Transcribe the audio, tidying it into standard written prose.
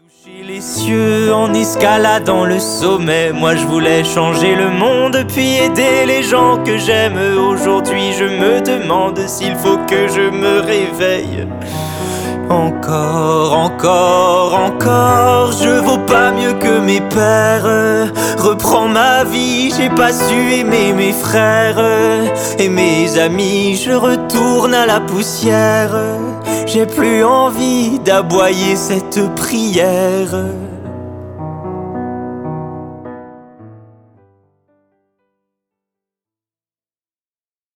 Toucher les cieux en escaladant le sommet. Moi je voulais changer le monde puis aider les gens que j'aime. Aujourd'hui je me demande s'il faut que je me réveille. Encore, encore, encore, je vaux pas mieux que mes pères. Reprends ma vie, j'ai pas su aimer mes frères et mes amis, je retourne à la poussière. J'ai plus envie d'aboyer cette prière.